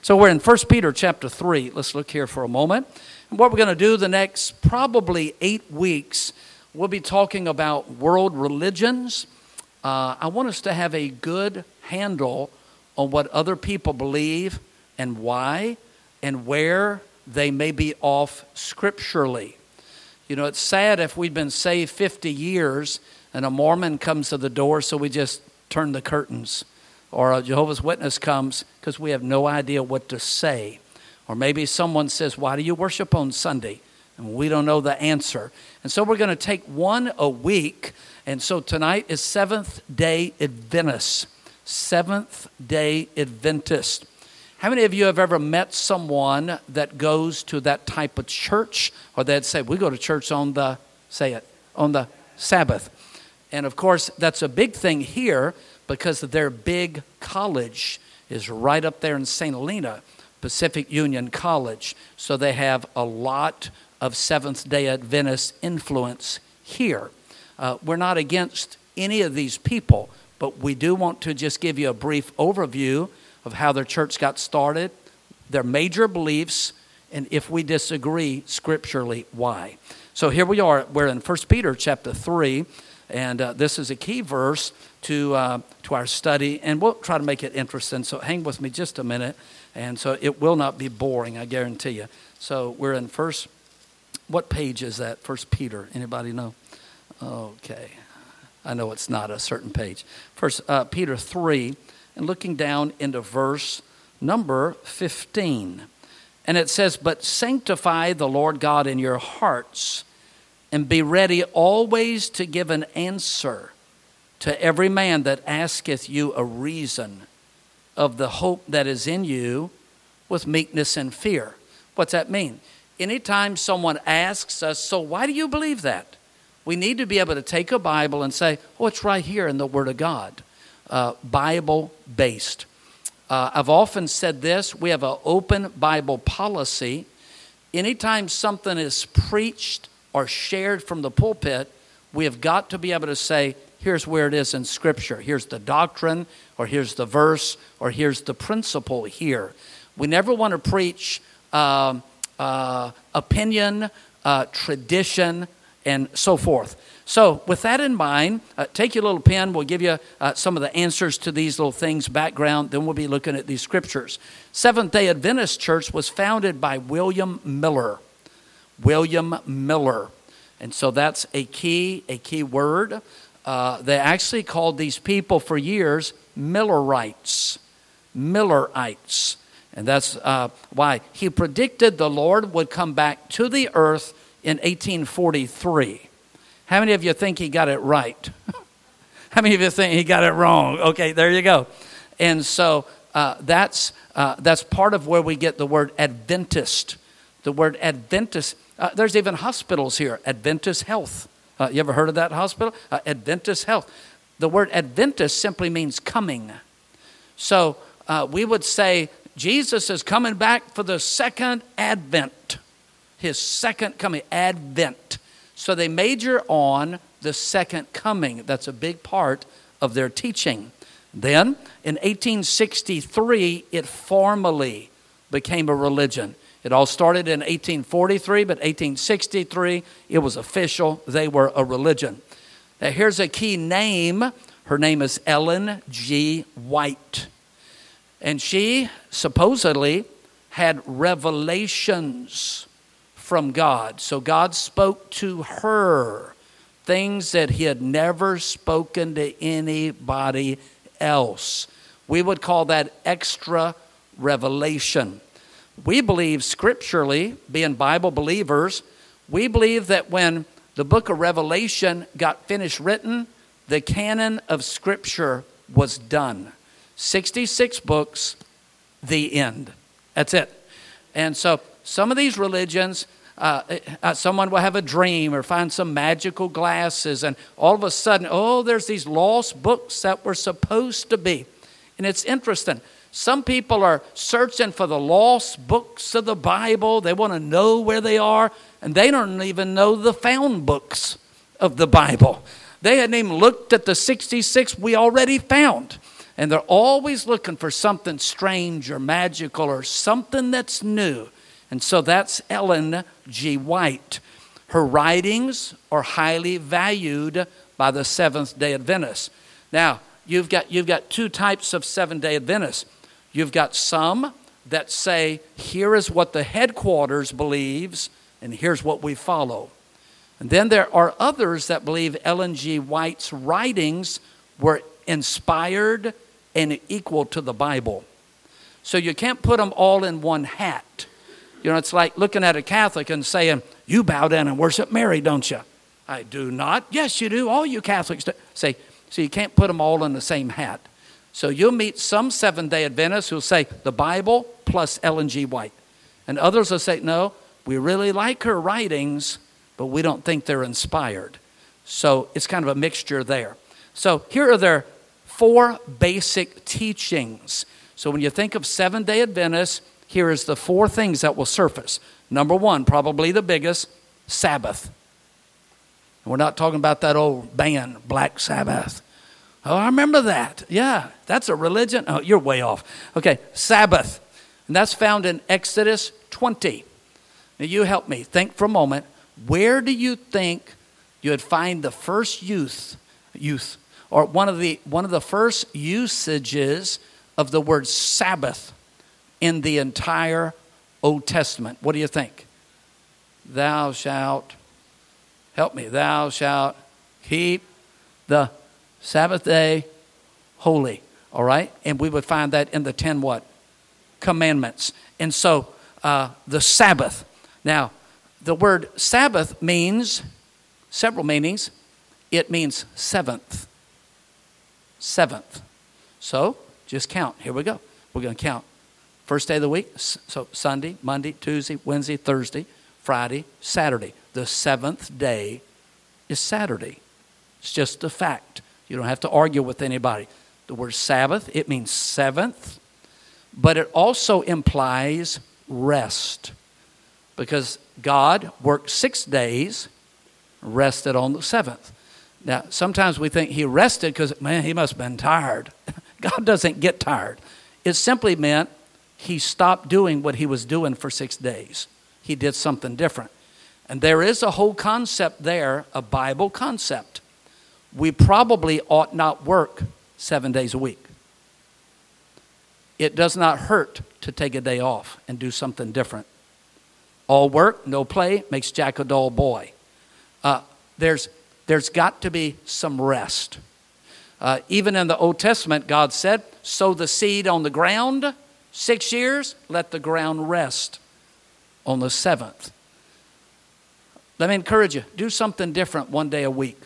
So we're in 1 Peter chapter 3. Let's look here for a moment. And what we're going to do the next probably 8 weeks, we'll be talking about world religions. I want us to have a good handle on what other people believe and why and where they may be off scripturally. You know, it's sad if we've been saved 50 years and a Mormon comes to the door, so we just turn the curtains. Or a Jehovah's Witness comes because we have no idea what to say. Or maybe someone says, why do you worship on Sunday? And we don't know the answer. And so we're going to take one a week. And so tonight is Seventh-day Adventist. Seventh-day Adventist. How many of you have ever met someone that goes to that type of church? Or they'd say, we go to church on the, on the Sabbath. And of course, that's a big thing here, because their big college is right up there in St. Helena, Pacific Union College. So they have a lot of Seventh-day Adventist influence here. We're not against any of these people, but we do want to just give you a brief overview of how their church got started, their major beliefs, and if we disagree scripturally, why. So here we are. We're in 1 Peter chapter 3. And this is a key verse to our study, and we'll try to make it interesting. So hang with me just a minute, and so it will not be boring, I guarantee you. So we're in what page is that? 1 Peter. Anybody know? Okay, I know it's not a certain page. 1 Peter 3, and looking down into verse number 15, and it says, "But sanctify the Lord God in your hearts, and be ready always to give an answer to every man that asketh you a reason of the hope that is in you with meekness and fear." What's that mean? Anytime someone asks us, so why do you believe that? We need to be able to take a Bible and say, oh, it's right here in the Word of God. Bible-based. I've often said this, we have an open Bible policy. Anytime something is preached or shared from the pulpit, we have got to be able to say, here's where it is in Scripture. Here's the doctrine, or here's the verse, or here's the principle here. We never want to preach opinion, tradition, and so forth. So with that in mind, take your little pen. We'll give you some of the answers to these little things, background. Then we'll be looking at these scriptures. Seventh-day Adventist Church was founded by William Miller. William Miller. And so that's a key word. They actually called these people for years Millerites. Millerites. And that's why he predicted the Lord would come back to the earth in 1843. How many of you think he got it right? How many of you think he got it wrong? Okay, there you go. And so that's part of where we get the word Adventist. The word Adventist. There's even hospitals here, Adventist Health. You ever heard of that hospital? Adventist Health. The word Adventist simply means coming. So we would say Jesus is coming back for the second advent. His second coming, Advent. So they major on the second coming. That's a big part of their teaching. Then in 1863, it formally became a religion. It all started in 1843, but 1863, it was official. They were a religion. Now, here's a key name. Her name is Ellen G. White. And she supposedly had revelations from God. So God spoke to her things that he had never spoken to anybody else. We would call that extra revelation. We believe scripturally, being Bible believers, we believe that when the book of Revelation got finished written, the canon of Scripture was done. 66 books, the end. That's it. And so some of these religions, someone will have a dream or find some magical glasses, and all of a sudden, there's these lost books that were supposed to be. And it's interesting. Some people are searching for the lost books of the Bible. They want to know where they are, and they don't even know the found books of the Bible. They hadn't even looked at the 66 we already found. And they're always looking for something strange or magical or something that's new. And so that's Ellen G. White. Her writings are highly valued by the Seventh-day Adventists. Now, you've got two types of Seventh-day Adventists. You've got some that say, here is what the headquarters believes, and here's what we follow. And then there are others that believe Ellen G. White's writings were inspired and equal to the Bible. So you can't put them all in one hat. You know, it's like looking at a Catholic and saying, you bow down and worship Mary, don't you? I do not. Yes, you do. All you Catholics do. Say, so you can't put them all in the same hat. So you'll meet some Seventh-day Adventists who'll say the Bible plus Ellen G. White. And others will say, no, we really like her writings, but we don't think they're inspired. So it's kind of a mixture there. So here are their 4 basic teachings. So when you think of Seventh-day Adventists, here is the 4 things that will surface. Number 1, probably the biggest, Sabbath. We're not talking about that old band, Black Sabbath. Oh, I remember that. Yeah, that's a religion. Oh, you're way off. Okay, Sabbath. And that's found in Exodus 20. Now you help me. Think for a moment. Where do you think you would find the first youth, or one of the first usages of the word Sabbath in the entire Old Testament? What do you think? Thou shalt, help me, thou shalt keep the Sabbath day holy, all right? And we would find that in the 10 what? Commandments. And so the Sabbath. Now, the word Sabbath means several meanings. It means seventh. Seventh. So just count. Here we go. We're going to count. First day of the week, so Sunday, Monday, Tuesday, Wednesday, Thursday, Friday, Saturday. The 7th day is Saturday. It's just a fact. You don't have to argue with anybody. The word Sabbath, it means 7th, but it also implies rest, because God worked 6 days, rested on the 7th. Now, sometimes we think he rested because, man, he must have been tired. God doesn't get tired. It simply meant he stopped doing what he was doing for 6 days. He did something different. And there is a whole concept there, a Bible concept. We probably ought not work 7 days a week. It does not hurt to take a day off and do something different. All work, no play, makes Jack a dull boy. There's got to be some rest. Even in the Old Testament, God said, sow the seed on the ground 6 years, let the ground rest on the 7th. Let me encourage you, do something different 1 day a week.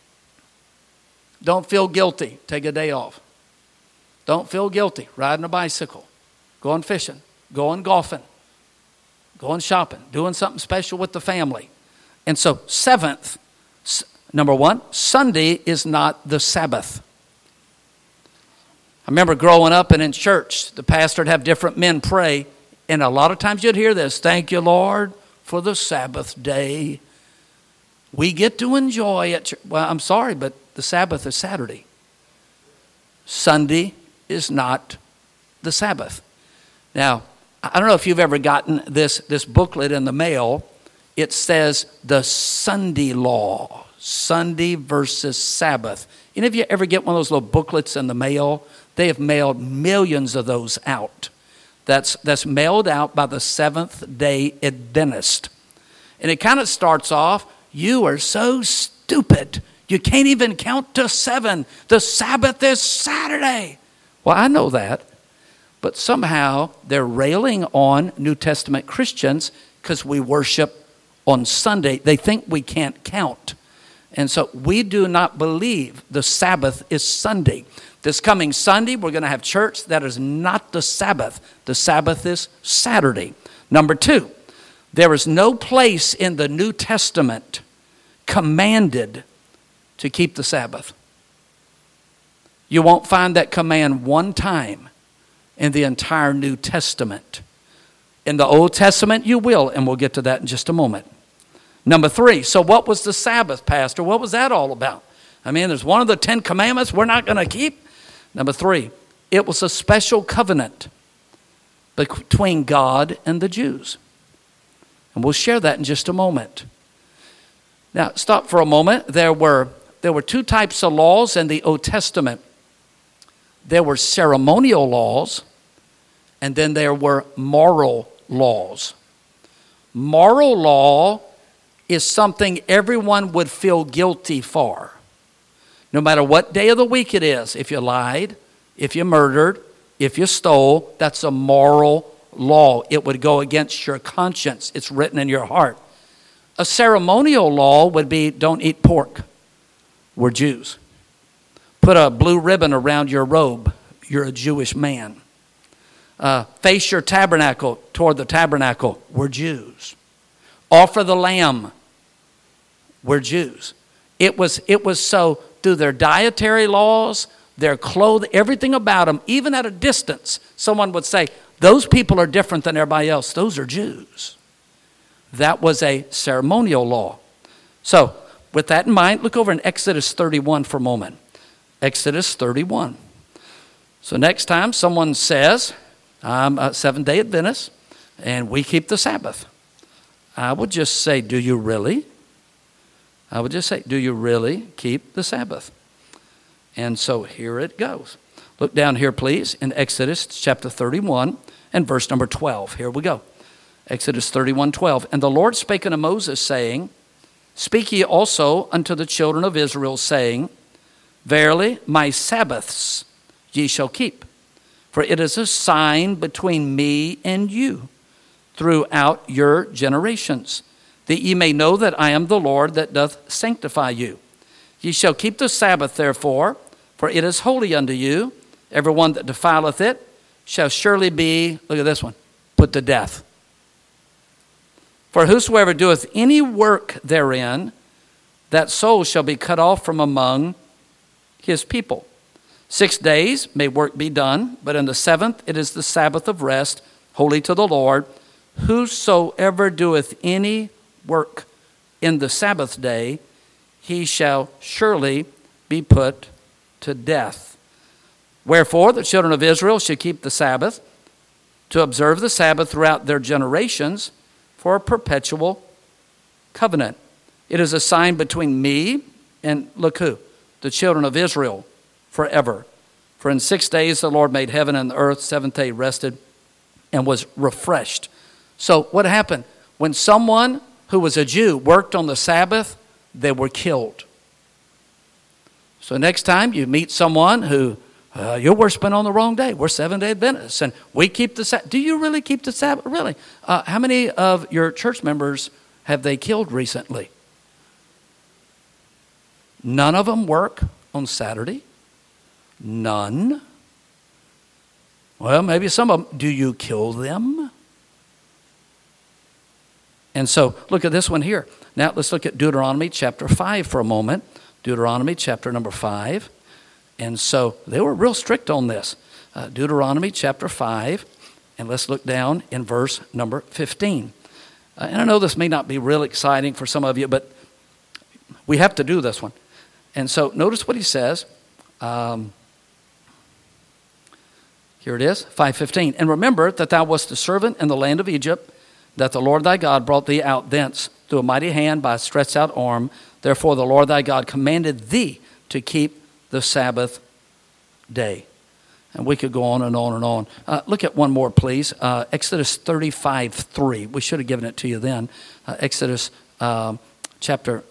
Don't feel guilty, take a day off. Don't feel guilty, riding a bicycle, going fishing, going golfing, going shopping, doing something special with the family. And so 7th, number 1, Sunday is not the Sabbath. I remember growing up and in church, the pastor would have different men pray, and a lot of times you'd hear this, thank you, Lord, for the Sabbath day. We get to enjoy it. Well, I'm sorry, but the Sabbath is Saturday. Sunday is not the Sabbath. Now, I don't know if you've ever gotten this booklet in the mail. It says the Sunday law, Sunday versus Sabbath. Any of you ever get one of those little booklets in the mail? They have mailed millions of those out. That's mailed out by the Seventh-day Adventist. And it kind of starts off, you are so stupid. You can't even count to 7. The Sabbath is Saturday. Well, I know that. But somehow they're railing on New Testament Christians because we worship on Sunday. They think we can't count. And so we do not believe the Sabbath is Sunday. This coming Sunday, we're going to have church that is not the Sabbath. The Sabbath is Saturday. Number 2, there is no place in the New Testament commanded to keep the Sabbath. You won't find that command one time in the entire New Testament. In the Old Testament, you will, and we'll get to that in just a moment. Number 3, so what was the Sabbath, Pastor? What was that all about? I mean, there's one of the 10 commandments we're not going to keep. Number 3, It was a special covenant between God and the Jews. And we'll share that in just a moment. Now, stop for a moment. There were two types of laws in the Old Testament. There were ceremonial laws, and then there were moral laws. Moral law is something everyone would feel guilty for. No matter what day of the week it is, if you lied, if you murdered, if you stole, that's a moral law. It would go against your conscience. It's written in your heart. A ceremonial law would be don't eat pork. We're Jews. Put a blue ribbon around your robe. You're a Jewish man. Face your tabernacle toward the tabernacle. We're Jews. Offer the lamb. We're Jews. It was so through their dietary laws, their clothing, everything about them, even at a distance, someone would say, those people are different than everybody else. Those are Jews. That was a ceremonial law. So, with that in mind, look over in Exodus 31 for a moment. Exodus 31. So next time someone says, I'm a Seventh-day Adventist, and we keep the Sabbath, I would just say, do you really? I would just say, do you really keep the Sabbath? And so here it goes. Look down here, please, in Exodus chapter 31 and verse number 12. Here we go. Exodus 31:12. And the Lord spake unto Moses, saying, Speak ye also unto the children of Israel, saying, Verily my Sabbaths ye shall keep, for it is a sign between me and you throughout your generations, that ye may know that I am the Lord that doth sanctify you. Ye shall keep the Sabbath, therefore, for it is holy unto you. Every one that defileth it shall surely be, look at this one, put to death. For whosoever doeth any work therein, that soul shall be cut off from among his people. 6 days may work be done, but in the seventh it is the Sabbath of rest, holy to the Lord. Whosoever doeth any work in the Sabbath day, he shall surely be put to death. Wherefore the children of Israel should keep the Sabbath, to observe the Sabbath throughout their generations, for a perpetual covenant. It is a sign between me and, look who? The children of Israel forever. For in 6 days the Lord made heaven and the earth, seventh day rested and was refreshed. So what happened? When someone who was a Jew worked on the Sabbath, they were killed. So next time you meet someone who, you're worshiping on the wrong day. We're Seventh-day Adventists, and we keep the Sabbath. Do you really keep the Sabbath? Really? How many of your church members have they killed recently? None of them work on Saturday. None. Well, maybe some of them. Do you kill them? And so, look at this one here. Now, let's look at Deuteronomy chapter 5 for a moment. Deuteronomy chapter number 5. And so, they were real strict on this. Deuteronomy chapter 5. And let's look down in verse number 15. And I know this may not be real exciting for some of you, but we have to do this one. And so, notice what he says. Here it is, 5:15. And remember that thou wast a servant in the land of Egypt, that the Lord thy God brought thee out thence through a mighty hand by a stretched out arm. Therefore the Lord thy God commanded thee to keep the Sabbath day. And we could go on and on and on. Look at one more, please. Exodus 35:3. We should have given it to you then. Exodus chapter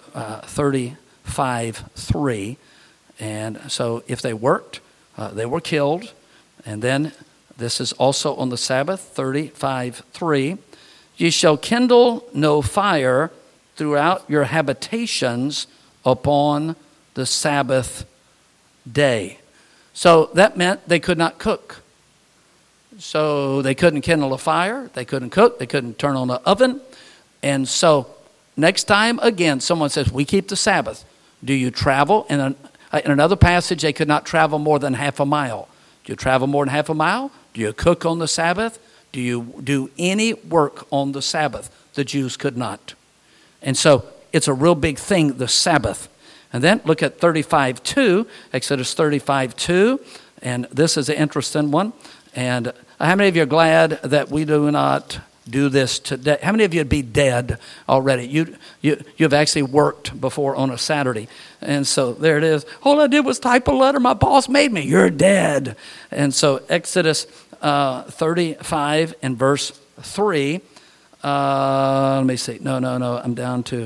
35:3. And so if they worked, they were killed. And then this is also on the Sabbath, 35:3. Ye shall kindle no fire throughout your habitations upon the Sabbath day. So that meant they could not cook. So they couldn't kindle a fire. They couldn't cook. They couldn't turn on the oven. And so next time, again, someone says, we keep the Sabbath. Do you travel? In another passage, they could not travel more than half a mile. Do you travel more than half a mile? Do you cook on the Sabbath? Do you do any work on the Sabbath? The Jews could not. And so it's a real big thing, the Sabbath. And then look at 35:2, Exodus 35:2. And this is an interesting one. And how many of you are glad that we do not do this today? How many of you would be dead already? You've actually worked before on a Saturday. And so there it is. All I did was type a letter. My boss made me. You're dead. And so Exodus 35 and verse 3. Let me see. No. I'm down to...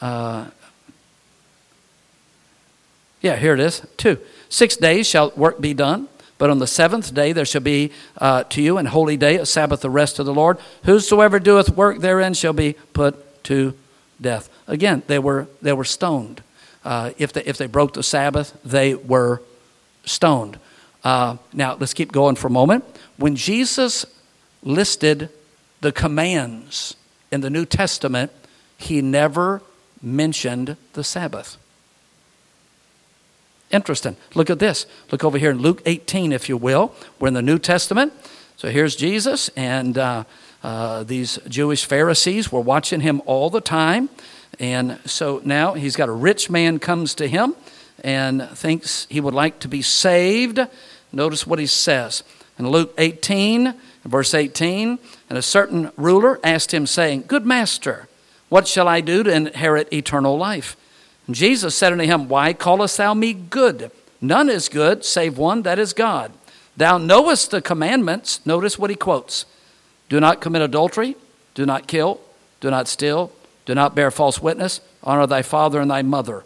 here it is. 2. 6 days shall work be done. But on the seventh day there shall be to you an holy day, a Sabbath, the rest of the Lord. Whosoever doeth work therein shall be put to death. Again, they were stoned. If they broke the Sabbath, they were stoned. Now let's keep going for a moment. When Jesus listed the commands in the New Testament, he never mentioned the Sabbath. Interesting. Look at this. Look over here in Luke 18, if you will. We're in the New Testament. So here's Jesus, and these Jewish Pharisees were watching him all the time. And so now he's got a rich man comes to him and thinks he would like to be saved. Notice what he says. In Luke 18, verse 18, and a certain ruler asked him, saying, Good master, what shall I do to inherit eternal life? And Jesus said unto him, Why callest thou me good? None is good, save one, that is God. Thou knowest the commandments. Notice what he quotes. Do not commit adultery. Do not kill. Do not steal. Do not bear false witness. Honor thy father and thy mother.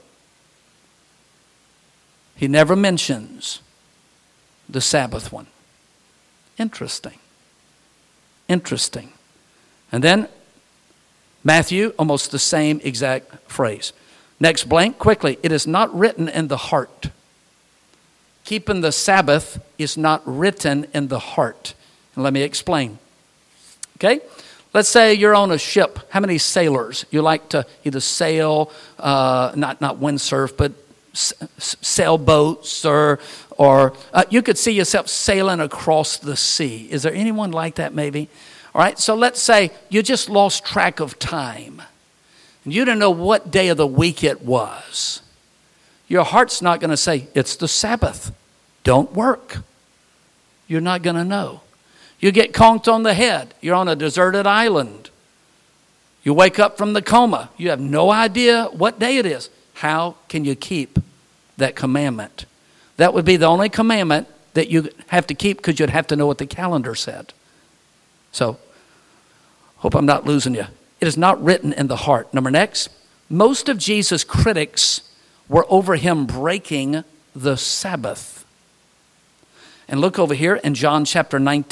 He never mentions the Sabbath one. Interesting. And then Matthew, almost the same exact phrase. Next blank, quickly. It is not written in the heart. Keeping the Sabbath is not written in the heart. And let me explain. Okay? Let's say you're on a ship. How many sailors? You like to either sail, not windsurf, but sailboats, or you could see yourself sailing across the sea. Is there anyone like that maybe? All right, so let's say you just lost track of time. And you don't know what day of the week it was. Your heart's not going to say, it's the Sabbath. Don't work. You're not going to know. You get conked on the head. You're on a deserted island. You wake up from the coma. You have no idea what day it is. How can you keep that commandment? That would be the only commandment that you have to keep, because you'd have to know what the calendar said. So, hope I'm not losing you. It is not written in the heart. Number next, most of Jesus' critics were over him breaking the Sabbath. And look over here in John chapter 9.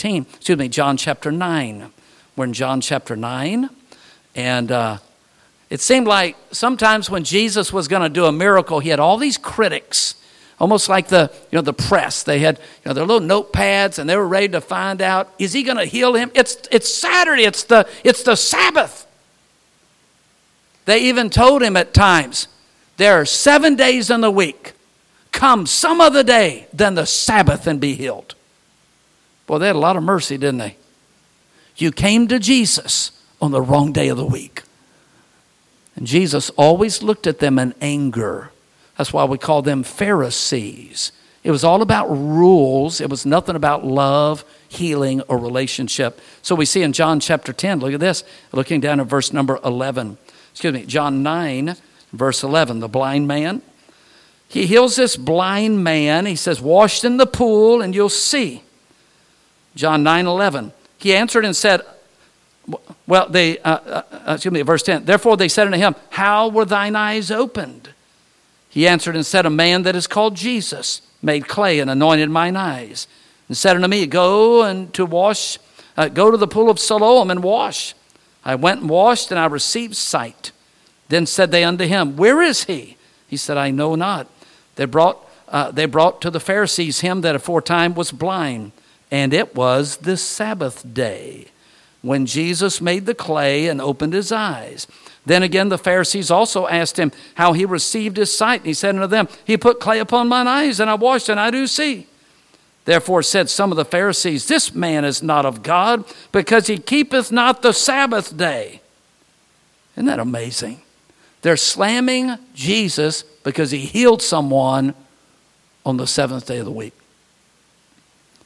We're in John chapter 9. And it seemed like sometimes when Jesus was going to do a miracle, he had all these critics, almost like the press. They had their little notepads, and they were ready to find out, is he going to heal him? It's Saturday. It's the Sabbath. They even told him at times, there are 7 days in the week. Come some other day than the Sabbath and be healed. Boy, they had a lot of mercy, didn't they? You came to Jesus on the wrong day of the week. And Jesus always looked at them in anger. That's why we call them Pharisees. It was all about rules. It was nothing about love, healing, or relationship. So we see in John chapter 10, look at this, looking down at verse number 11. John 9, verse 11, the blind man. He heals this blind man. He says, washed in the pool and you'll see. John 9:11. He answered and said, verse 10. Therefore they said unto him, how were thine eyes opened? He answered and said, a man that is called Jesus made clay and anointed mine eyes, and said unto me, go to the pool of Siloam and wash. I went and washed, and I received sight. Then said they unto him, where is he? He said, I know not. They brought to the Pharisees him that aforetime was blind, and it was the Sabbath day, when Jesus made the clay and opened his eyes. Then again the Pharisees also asked him how he received his sight. And he said unto them, he put clay upon mine eyes, and I washed, and I do see. Therefore said some of the Pharisees, this man is not of God, because he keepeth not the Sabbath day. Isn't that amazing? They're slamming Jesus because he healed someone on the seventh day of the week.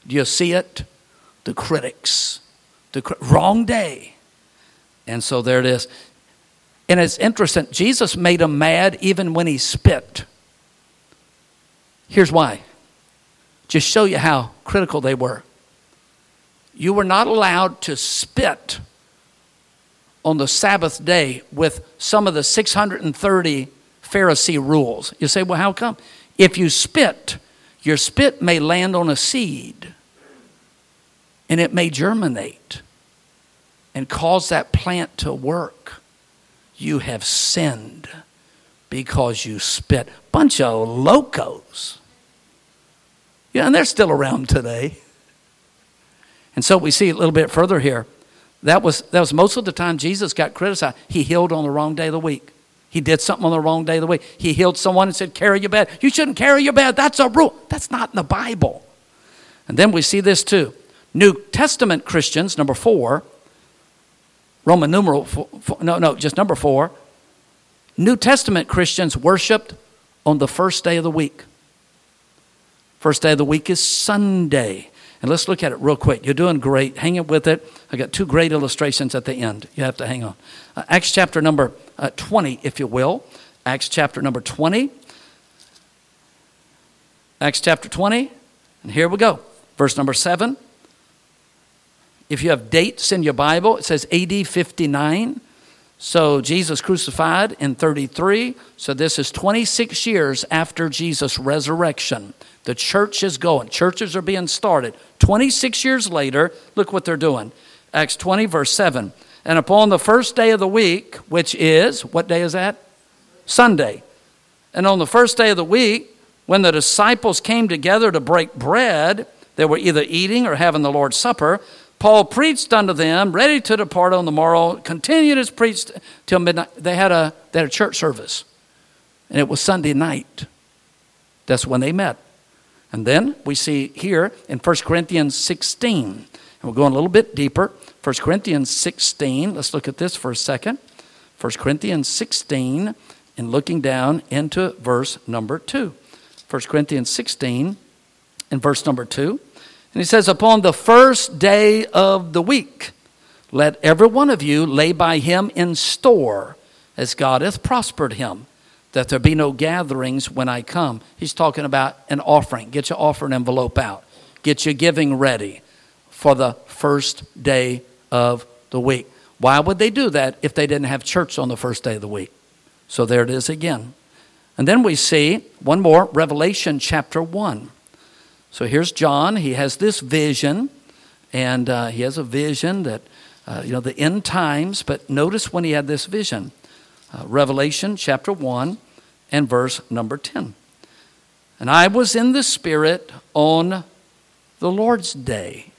Do you see it? The critics. Wrong day. And so there it is. And it's interesting. Jesus made them mad even when he spit. Here's why. Just show you how critical they were. You were not allowed to spit on the Sabbath day with some of the 630 Pharisee rules. You say, well, how come? If you spit, your spit may land on a seed and it may germinate and cause that plant to work. You have sinned because you spit. Bunch of locos. Yeah, and they're still around today. And so we see a little bit further here. That was most of the time Jesus got criticized. He healed on the wrong day of the week. He did something on the wrong day of the week. He healed someone and said, carry your bed. You shouldn't carry your bed. That's a rule. That's not in the Bible. And then we see this too. New Testament Christians, number 4, Roman numeral, just number 4. New Testament Christians worshiped on the first day of the week. First day of the week is Sunday. And let's look at it real quick. You're doing great. Hang it with it. I got 2 great illustrations at the end. You have to hang on. Acts chapter number 20, if you will. Acts chapter number 20. Acts chapter 20. And here we go. Verse number 7. If you have dates in your Bible, it says AD 59. So Jesus crucified in 33. So this is 26 years after Jesus' resurrection. The church is going. Churches are being started. 26 years later, look what they're doing. Acts 20, verse 7. And upon the first day of the week, which is, what day is that? Sunday. And on the first day of the week, when the disciples came together to break bread, they were either eating or having the Lord's Supper. Paul preached unto them, ready to depart on the morrow, continued his preach till midnight. They had a church service. And it was Sunday night. That's when they met. And then we see here in 1 Corinthians 16, and we're going a little bit deeper. 1 Corinthians 16, let's look at this for a second. 1 Corinthians 16, and looking down into verse number 2. 1 Corinthians 16, and verse number 2. And he says, upon the first day of the week, let every one of you lay by him in store, as God hath prospered him, that there be no gatherings when I come. He's talking about an offering. Get your offering envelope out. Get your giving ready for the first day of the week. Why would they do that if they didn't have church on the first day of the week? So there it is again. And then we see one more, Revelation chapter 1. So here's John. He has this vision, and he has a vision that, the end times. But notice when he had this vision. Revelation chapter 1 and verse number 10. And I was in the Spirit on the Lord's day,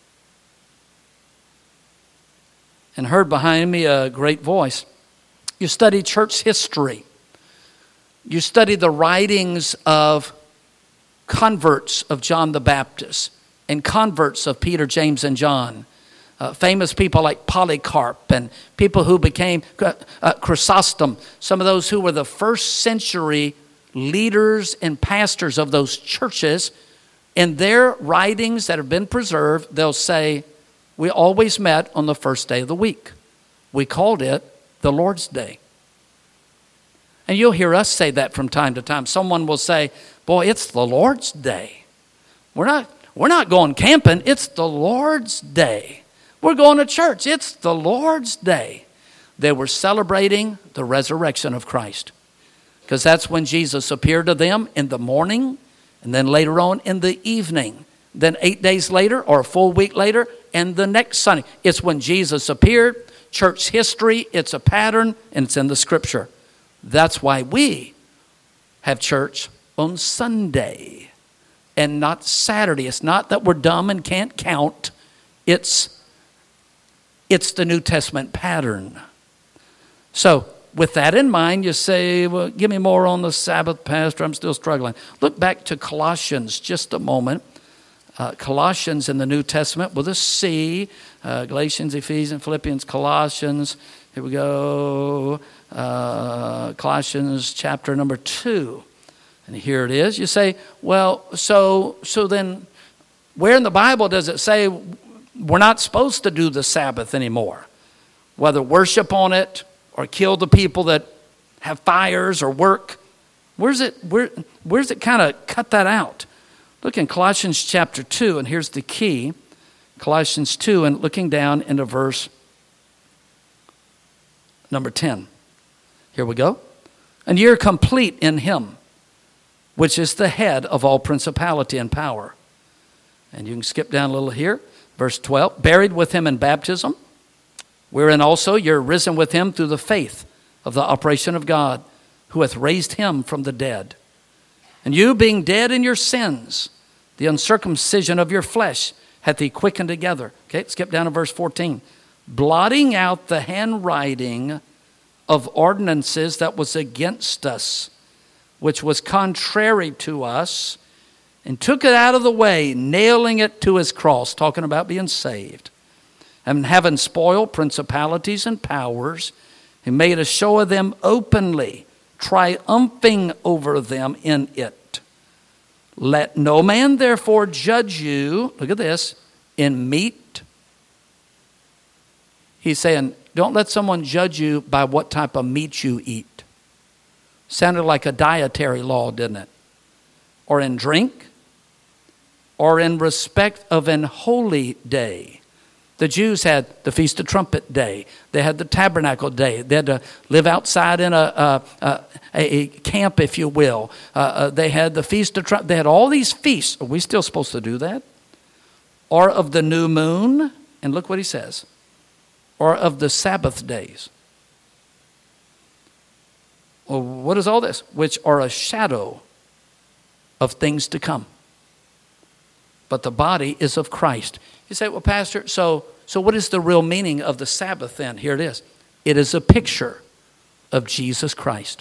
and heard behind me a great voice. You study church history. You study the writings of converts of John the Baptist and converts of Peter, James, and John. Famous people like Polycarp and people who became Chrysostom, some of those who were the first century leaders and pastors of those churches. In their writings that have been preserved, they'll say, we always met on the first day of the week. We called it the Lord's Day. And you'll hear us say that from time to time. Someone will say, boy, it's the Lord's Day. We're not going camping. It's the Lord's Day. We're going to church. It's the Lord's Day. They were celebrating the resurrection of Christ, because that's when Jesus appeared to them in the morning, and then later on in the evening. Then 8 days later, or a full week later, and the next Sunday. It's when Jesus appeared. Church history, it's a pattern, and it's in the Scripture. That's why we have church on Sunday and not Saturday. It's not that we're dumb and can't count. It's the New Testament pattern. So with that in mind, you say, well, give me more on the Sabbath, Pastor. I'm still struggling. Look back to Colossians just a moment. Colossians in the New Testament with a C. Galatians, Ephesians, Philippians, Colossians. Here we go. Colossians chapter number 2. And here it is. You say, well, so then Where in the Bible does it say we're not supposed to do the Sabbath anymore? Whether worship on it or kill the people that have fires or work. Where's it kind of cut that out? Look in Colossians chapter 2, and here's the key. Colossians 2, and looking down into verse number 10. Here we go. And you're complete in him, which is the head of all principality and power. And you can skip down a little here. Verse 12. Buried with him in baptism, wherein also you're risen with him through the faith of the operation of God, who hath raised him from the dead. And you, being dead in your sins, the uncircumcision of your flesh, hath he quickened together. Okay, skip down to verse 14. Blotting out the handwriting of ordinances that was against us, which was contrary to us, and took it out of the way, nailing it to his cross, talking about being saved. And having spoiled principalities and powers, he made a show of them openly, triumphing over them in it. Let no man therefore judge you, look at this, in meat. He's saying, don't let someone judge you by what type of meat you eat. Sounded like a dietary law, didn't it? Or in drink, or in respect of an holy day. The Jews had the Feast of Trumpet Day. They had the Tabernacle Day. They had to live outside in a camp, if you will. They had the Feast of Trumpet. They had all these feasts. Are we still supposed to do that? Or of the new moon. And look what he says. Or of the Sabbath days. Well, what is all this? Which are a shadow of things to come. But the body is of Christ. You say, well, Pastor, so what is the real meaning of the Sabbath then? Here it is. It is a picture of Jesus Christ.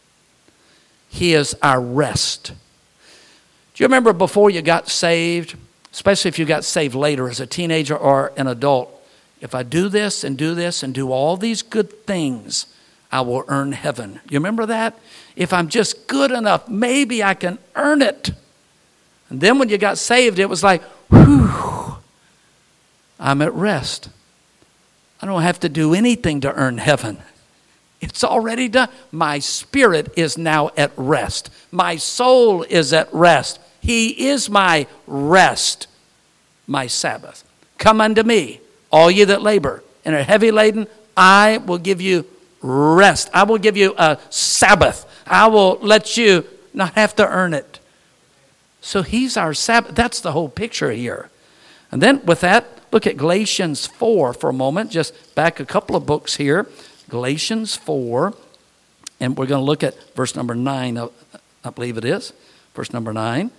He is our rest. Do you remember before you got saved, especially if you got saved later as a teenager or an adult, if I do this and do this and do all these good things, I will earn heaven. You remember that? If I'm just good enough, maybe I can earn it. And then when you got saved, it was like, whew, I'm at rest. I don't have to do anything to earn heaven. It's already done. My spirit is now at rest. My soul is at rest. He is my rest, my Sabbath. Come unto me, all ye that labor and are heavy laden, I will give you rest. I will give you a Sabbath. I will let you not have to earn it. So he's our Sabbath. That's the whole picture here. And then with that, look at Galatians 4 for a moment. Just back a couple of books here. Galatians 4. And we're going to look at verse number 9. I believe it is. Verse number 9.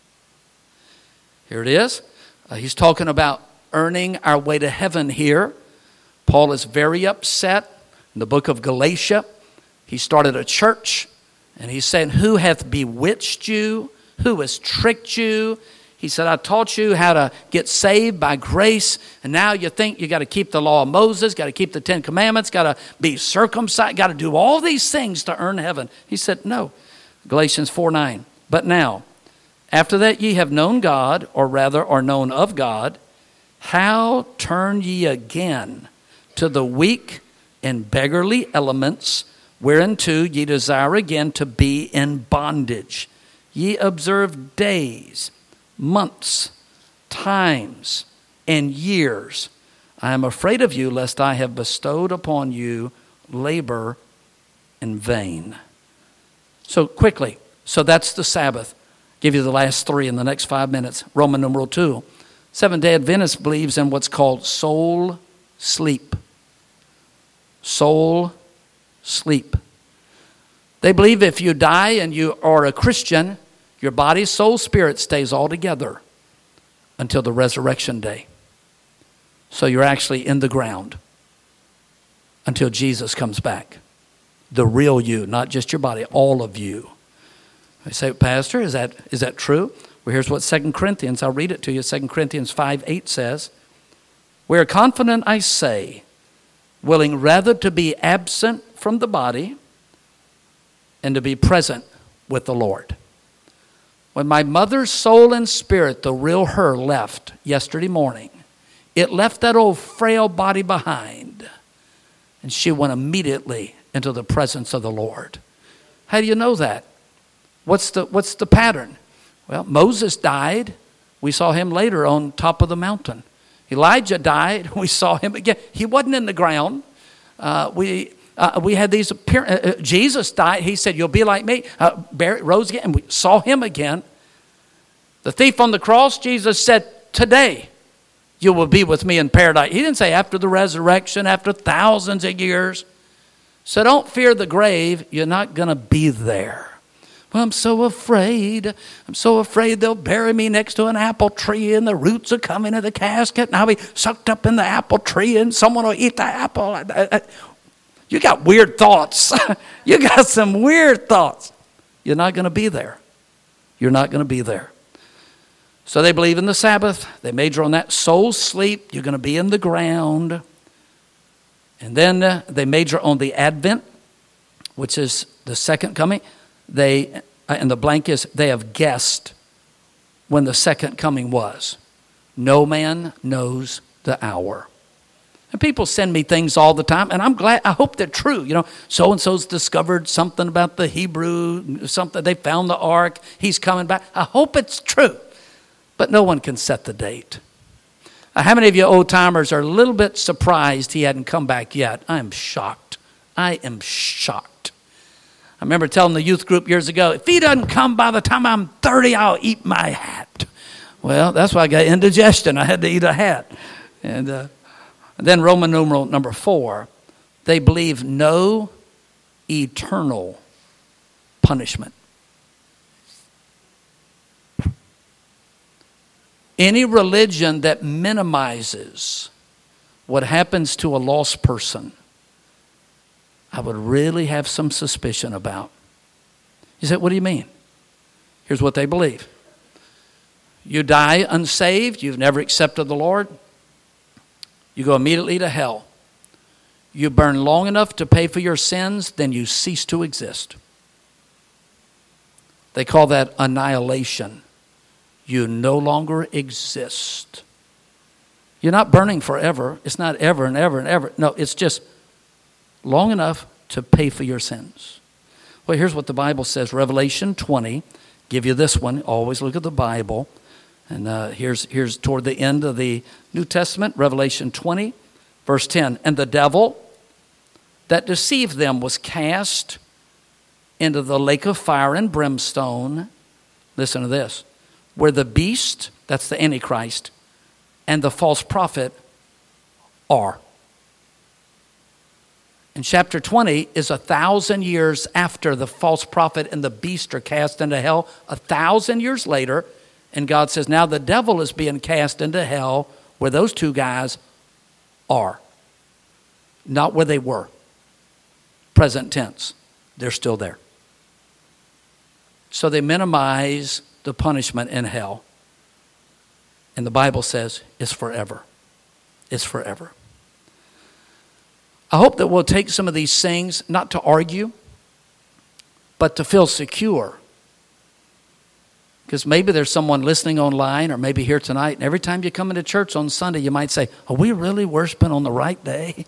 Here it is. He's talking about earning our way to heaven here. Paul is very upset. In the book of Galatia, he started a church. And he's saying, who hath bewitched you? Who has tricked you? He said, I taught you how to get saved by grace, and now you think you got to keep the law of Moses, got to keep the 10 Commandments, got to be circumcised, got to do all these things to earn heaven. He said, no. Galatians 4:9. But now, after that ye have known God, or rather are known of God, how turn ye again to the weak and beggarly elements, whereunto ye desire again to be in bondage? Ye observe days, months, times, and years. I am afraid of you, lest I have bestowed upon you labor in vain. So quickly, so that's the Sabbath. Give you the last three in the next 5 minutes. Roman numeral 2. Seventh-day Adventist believes in what's called soul sleep. Soul sleep. They believe if you die and you are a Christian, your body, soul, spirit stays all together until the resurrection day. So you're actually in the ground until Jesus comes back. The real you, not just your body, all of you. I say, Pastor, is that true? Well, here's what 2 Corinthians, I'll read it to you. 2 Corinthians 5:8 says, we are confident, I say, willing rather to be absent from the body and to be present with the Lord. When my mother's soul and spirit, the real her, left yesterday morning, it left that old frail body behind. And she went immediately into the presence of the Lord. How do you know that? What's the pattern? Well, Moses died. We saw him later on top of the mountain. Elijah died. We saw him again. He wasn't in the ground. We had these appearances. Jesus died. He said, "You'll be like me." Rose again, and we saw him again. The thief on the cross, Jesus said, "Today you will be with me in paradise." He didn't say after the resurrection, after thousands of years. So don't fear the grave. You're not going to be there. Well, I'm so afraid. I'm so afraid they'll bury me next to an apple tree and the roots will come into the casket and I'll be sucked up in the apple tree and someone will eat the apple. You got weird thoughts. You got some weird thoughts. You're not going to be there. You're not going to be there. So they believe in the Sabbath. They major on that. Soul sleep. You're going to be in the ground. And then they major on the Advent, which is the second coming. They, and the blank is, they have guessed when the second coming was. No man knows the hour. And people send me things all the time, and I'm glad, I hope they're true. You know, so-and-so's discovered something about the Hebrew, something, they found the ark, he's coming back. I hope it's true, but no one can set the date. How many of you old-timers are a little bit surprised he hadn't come back yet? I am shocked. I am shocked. I remember telling the youth group years ago, if he doesn't come by the time I'm 30, I'll eat my hat. Well, that's why I got indigestion. I had to eat a hat. And then Roman numeral number 4, they believe no eternal punishment. Any religion that minimizes what happens to a lost person, I would really have some suspicion about. You say, what do you mean? Here's what they believe. You die unsaved, you've never accepted the Lord, you go immediately to hell. You burn long enough to pay for your sins, then you cease to exist. They call that annihilation. You no longer exist. You're not burning forever. It's not ever and ever and ever. No, it's just long enough to pay for your sins. Well, here's what the Bible says. Revelation 20. Give you this one. Always look at the Bible. And here's toward the end of the New Testament. Revelation 20, verse 10. And the devil that deceived them was cast into the lake of fire and brimstone. Listen to this. Where the beast, that's the Antichrist, and the false prophet are. And chapter 20 is 1,000 years after the false prophet and the beast are cast into hell. 1,000 years later, and God says, now the devil is being cast into hell where those two guys are. Not where they were. Present tense. They're still there. So they minimize the punishment in hell. And the Bible says it's forever. It's forever. I hope that we'll take some of these things, not to argue, but to feel secure. Because maybe there's someone listening online or maybe here tonight, and every time you come into church on Sunday, you might say, are we really worshiping on the right day?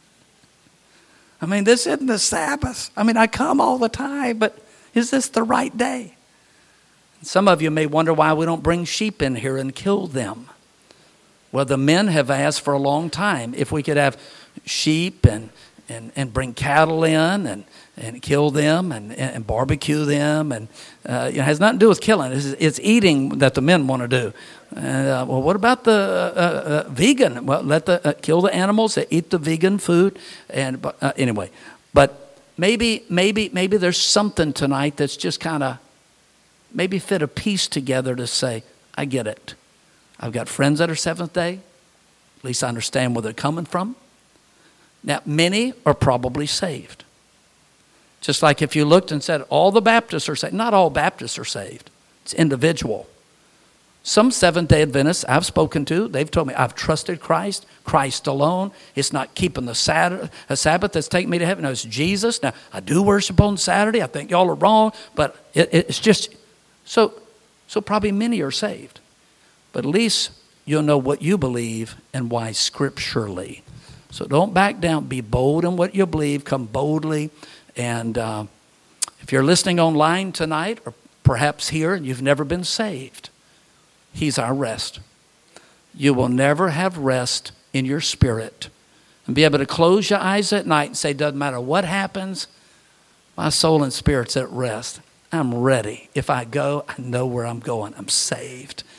I mean, this isn't the Sabbath. I mean, I come all the time, but is this the right day? Some of you may wonder why we don't bring sheep in here and kill them. Well, the men have asked for a long time if we could have sheep and bring cattle in and kill them and barbecue them. And it has nothing to do with killing. It's eating that the men want to do. Well, what about the vegan? Well, kill the animals that eat the vegan food. And anyway, but maybe there's something tonight that's just kind of maybe fit a piece together to say, I get it. I've got friends that are Seventh Day. At least I understand where they're coming from. Now, many are probably saved. Just like if you looked and said, all the Baptists are saved. Not all Baptists are saved. It's individual. Some Seventh-day Adventists I've spoken to, they've told me, I've trusted Christ, Christ alone. It's not keeping the Sabbath that's taking me to heaven. No, it's Jesus. Now, I do worship on Saturday. I think y'all are wrong, but it's just... So So probably many are saved. But at least you'll know what you believe and why scripturally. So don't back down. Be bold in what you believe. Come boldly. And if you're listening online tonight or perhaps here and you've never been saved, He's our rest. You will never have rest in your spirit and be able to close your eyes at night and say, doesn't matter what happens, my soul and spirit's at rest. I'm ready. If I go, I know where I'm going. I'm saved.